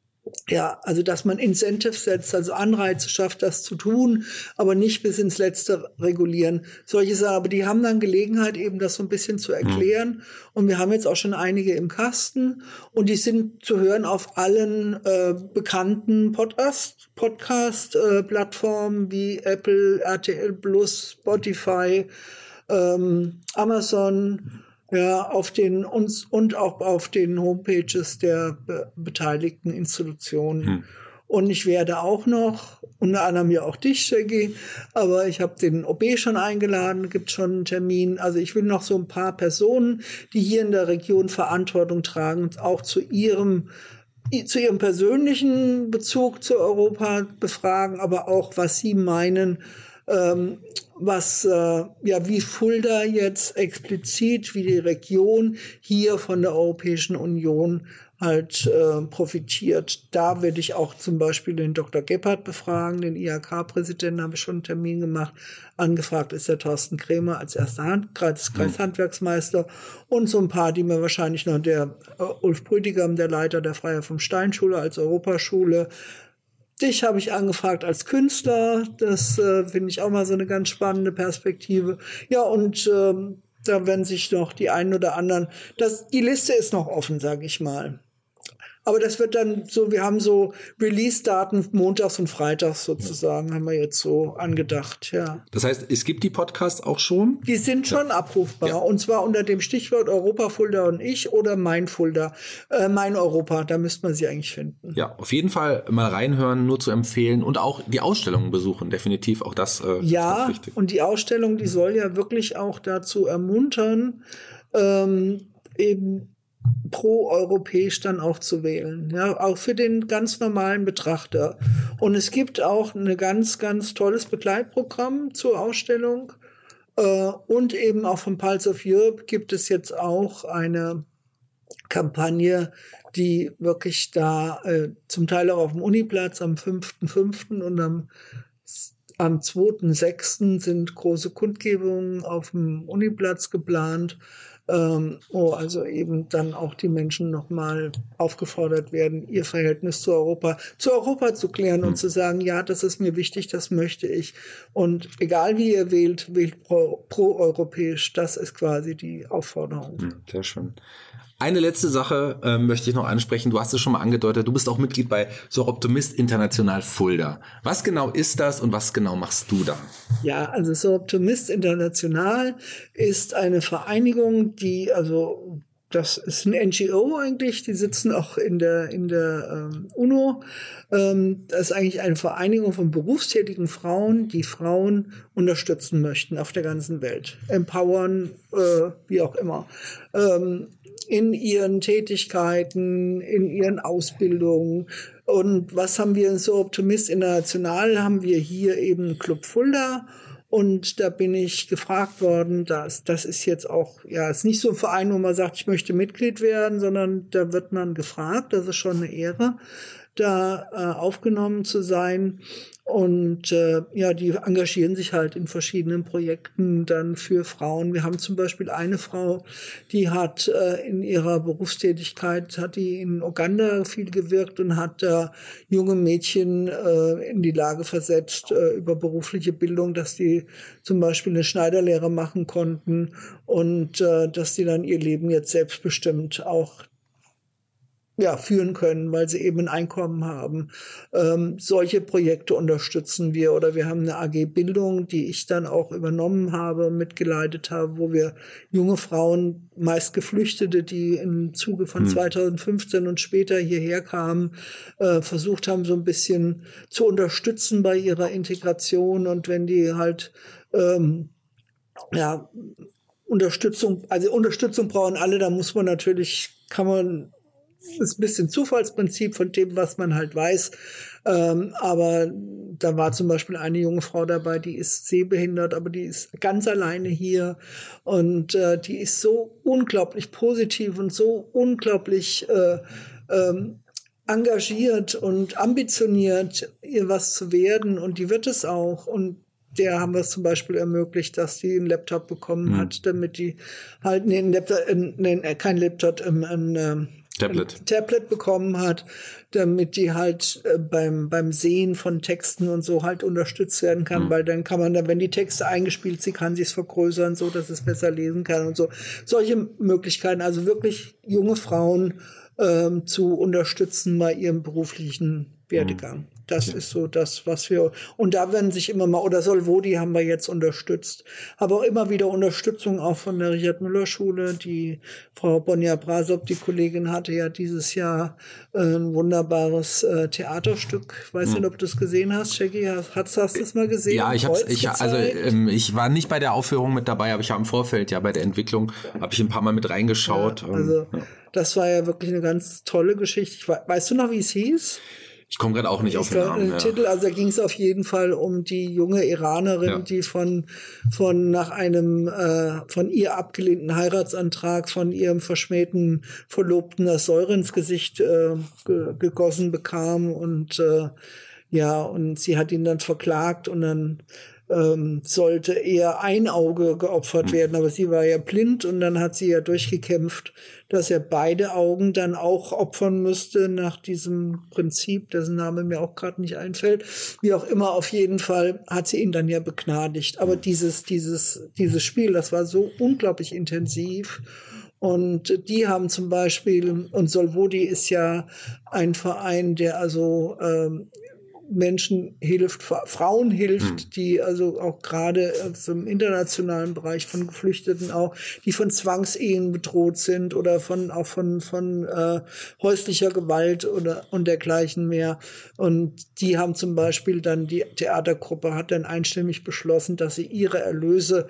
dass man Incentives setzt, also Anreize schafft, das zu tun, aber nicht bis ins Letzte regulieren. Solche Sachen, aber die haben dann Gelegenheit, eben das so ein bisschen zu erklären. Und wir haben jetzt auch schon einige im Kasten und die sind zu hören auf allen bekannten Podcast-Plattformen wie Apple, RTL Plus, Spotify, Amazon, auf den und auch auf den Homepages der beteiligten Institutionen. Und ich werde auch noch, unter anderem ja auch dich, Shaggy, aber ich habe den OB schon eingeladen, gibt schon einen Termin. Also ich will noch so ein paar Personen, die hier in der Region Verantwortung tragen, auch zu ihrem persönlichen Bezug zu Europa befragen, aber auch, was sie meinen, wie Fulda jetzt explizit, wie die Region hier von der Europäischen Union halt profitiert. Da werde ich auch zum Beispiel den Dr. Gebhardt befragen, den IHK-Präsidenten, habe ich schon einen Termin gemacht. Angefragt ist der Thorsten Krämer als erster Kreishandwerksmeister und so ein paar, die mir wahrscheinlich noch der Ulf Brütigam, der Leiter der Freiherr vom Stein Schule als Europaschule. Dich habe ich angefragt als Künstler. Das finde ich auch mal so eine ganz spannende Perspektive. Ja, und da werden sich noch die einen oder anderen, die Liste ist noch offen, sage ich mal. Aber das wird dann so, wir haben so Release-Daten montags und freitags sozusagen, haben wir jetzt so angedacht, ja. Das heißt, es gibt die Podcasts auch schon? Die sind schon abrufbar. Und zwar unter dem Stichwort Europa, Fulda und ich oder mein Fulda, mein Europa. Da müsste man sie eigentlich finden. Ja, auf jeden Fall mal reinhören, nur zu empfehlen und auch die Ausstellungen besuchen. Definitiv auch das ist ganz wichtig. Und die Ausstellung, die soll ja wirklich auch dazu ermuntern, eben pro-europäisch dann auch zu wählen, ja, auch für den ganz normalen Betrachter. Und es gibt auch ein ganz, ganz tolles Begleitprogramm zur Ausstellung und eben auch vom Pulse of Europe gibt es jetzt auch eine Kampagne, die wirklich da zum Teil auch auf dem Uniplatz am 5.5. und am 2.6. sind große Kundgebungen auf dem Uniplatz geplant. wo also eben dann auch die Menschen nochmal aufgefordert werden, ihr Verhältnis zu Europa zu klären und zu sagen, ja, das ist mir wichtig, das möchte ich. Und egal wie ihr wählt pro-europäisch, das ist quasi die Aufforderung. Sehr schön. Eine letzte Sache möchte ich noch ansprechen. Du hast es schon mal angedeutet. Du bist auch Mitglied bei Soroptimist International Fulda. Was genau ist das und was genau machst du da? Ja, also Soroptimist International ist eine Vereinigung, das ist ein NGO eigentlich, die sitzen auch in der UNO. Das ist eigentlich eine Vereinigung von berufstätigen Frauen, die Frauen unterstützen möchten auf der ganzen Welt. Empowern, wie auch immer. In ihren Tätigkeiten, in ihren Ausbildungen. Und was haben wir in Soroptimist International? Haben wir hier eben Club Fulda. Und da bin ich gefragt worden, das ist jetzt auch, ja, ist nicht so ein Verein, wo man sagt, ich möchte Mitglied werden, sondern da wird man gefragt, das ist schon eine Ehre, da aufgenommen zu sein. Und die engagieren sich halt in verschiedenen Projekten dann für Frauen. Wir haben zum Beispiel eine Frau, die hat in ihrer Berufstätigkeit, hat die in Uganda viel gewirkt und hat da junge Mädchen in die Lage versetzt über berufliche Bildung, dass die zum Beispiel eine Schneiderlehre machen konnten und dass die dann ihr Leben jetzt selbstbestimmt auch führen können, weil sie eben ein Einkommen haben. Solche Projekte unterstützen wir, oder wir haben eine AG Bildung, die ich dann auch übernommen habe, mitgeleitet habe, wo wir junge Frauen, meist Geflüchtete, die im Zuge von 2015 und später hierher kamen, versucht haben, so ein bisschen zu unterstützen bei ihrer Integration. Und wenn die halt Unterstützung brauchen alle, da muss man natürlich, das ist ein bisschen Zufallsprinzip von dem, was man halt weiß. Aber da war zum Beispiel eine junge Frau dabei, die ist sehbehindert, aber die ist ganz alleine hier. Und die ist so unglaublich positiv und so unglaublich engagiert und ambitioniert, ihr was zu werden. Und die wird es auch. Und der haben wir es zum Beispiel ermöglicht, dass die einen Laptop bekommen hat, damit die halt, kein Laptop, Tablet bekommen hat, damit die halt beim Sehen von Texten und so halt unterstützt werden kann, weil dann kann man wenn die Texte eingespielt sind, kann sie es vergrößern, so dass es besser lesen kann und so. Solche Möglichkeiten, also wirklich junge Frauen zu unterstützen bei ihrem beruflichen Werdegang. Das ist so das, was wir, und da werden sich immer mal, oder Solvodi haben wir jetzt unterstützt, aber auch immer wieder Unterstützung auch von der Richard-Müller-Schule. Die Frau Bonja-Brasop, die Kollegin, hatte ja dieses Jahr ein wunderbares Theaterstück. Weiß nicht, ob du es gesehen hast, Shaggy. Hast du es mal gesehen? Ja, ich war nicht bei der Aufführung mit dabei, aber ich habe im Vorfeld, bei der Entwicklung, habe ich ein paar Mal mit reingeschaut. Ja, das war ja wirklich eine ganz tolle Geschichte. Weißt du noch, wie es hieß? Ich komme gerade auch nicht auf den Namen. Titel, also da ging es auf jeden Fall um die junge Iranerin, die nach einem von ihr abgelehnten Heiratsantrag von ihrem verschmähten Verlobten das Säure ins Gesicht gegossen bekam und und sie hat ihn dann verklagt und dann sollte eher ein Auge geopfert werden, aber sie war ja blind und dann hat sie ja durchgekämpft, dass er beide Augen dann auch opfern müsste nach diesem Prinzip, dessen Name mir auch gerade nicht einfällt. Wie auch immer, auf jeden Fall hat sie ihn dann ja begnadigt. Aber dieses Spiel, das war so unglaublich intensiv. Und die haben zum Beispiel, und Solvodi ist ja ein Verein, der also Menschen hilft, Frauen hilft, die also auch gerade im internationalen Bereich von Geflüchteten auch, die von Zwangsehen bedroht sind oder von häuslicher Gewalt und dergleichen mehr. Und die haben zum Beispiel dann, die Theatergruppe hat dann einstimmig beschlossen, dass sie ihre Erlöse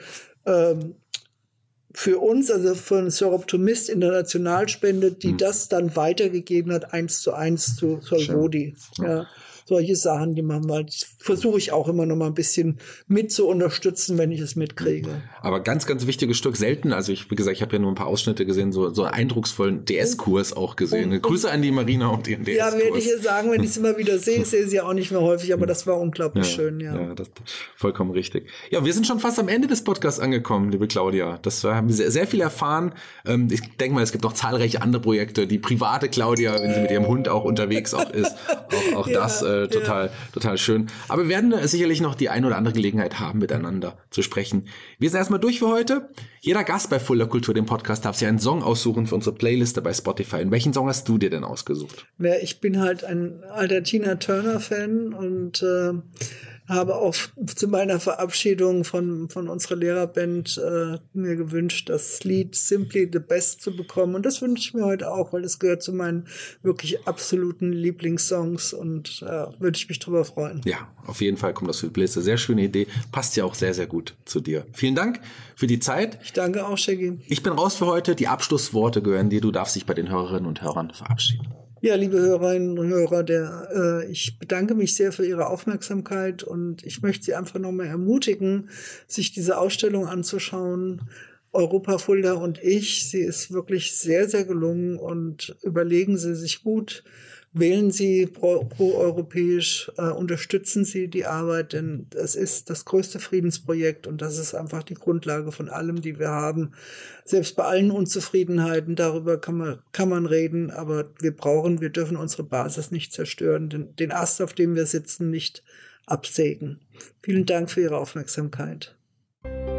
für uns, also von Soroptimist International spendet, die das dann weitergegeben hat, 1:1 zu Solvodi. Ja. solche Sachen, die machen wir halt, versuche ich auch immer noch mal ein bisschen mit zu unterstützen, wenn ich es mitkriege. Aber ganz, ganz wichtiges Stück, selten, also wie gesagt, ich habe ja nur ein paar Ausschnitte gesehen, so einen eindrucksvollen DS-Kurs auch gesehen. Grüße an die Marina und den DS-Kurs. Ja, werde ich ihr sagen, wenn ich es immer wieder sehe. Ich sehe sie ja auch nicht mehr häufig, aber das war unglaublich schön, ja. Ja, das vollkommen richtig. Ja, wir sind schon fast am Ende des Podcasts angekommen, liebe Claudia. Das haben wir sehr, sehr viel erfahren. Ich denke mal, es gibt noch zahlreiche andere Projekte. Die private Claudia, wenn sie mit ihrem Hund auch unterwegs auch ist. Auch das total schön. Aber wir werden sicherlich noch die ein oder andere Gelegenheit haben, miteinander zu sprechen. Wir sind erstmal durch für heute. Jeder Gast bei Fulda Kultur, dem Podcast, darf sich einen Song aussuchen für unsere Playliste bei Spotify. Und welchen Song hast du dir denn ausgesucht? Ja, ich bin halt ein alter Tina Turner-Fan und habe auch zu meiner Verabschiedung von unserer Lehrerband mir gewünscht, das Lied Simply the Best zu bekommen. Und das wünsche ich mir heute auch, weil es gehört zu meinen wirklich absoluten Lieblingssongs und würde ich mich drüber freuen. Ja, auf jeden Fall kommt das für die Playliste. Sehr schöne Idee. Passt ja auch sehr, sehr gut zu dir. Vielen Dank für die Zeit. Ich danke auch, Shaggy. Ich bin raus für heute. Die Abschlussworte gehören dir. Du darfst dich bei den Hörerinnen und Hörern verabschieden. Ja, liebe Hörerinnen und Hörer, ich bedanke mich sehr für Ihre Aufmerksamkeit und ich möchte Sie einfach nochmal ermutigen, sich diese Ausstellung anzuschauen. Europa Fulda und ich. Sie ist wirklich sehr, sehr gelungen und überlegen Sie sich gut. Wählen Sie pro-europäisch, unterstützen Sie die Arbeit, denn es ist das größte Friedensprojekt und das ist einfach die Grundlage von allem, die wir haben. Selbst bei allen Unzufriedenheiten, darüber kann man reden, aber wir dürfen unsere Basis nicht zerstören, den Ast, auf dem wir sitzen, nicht absägen. Vielen Dank für Ihre Aufmerksamkeit.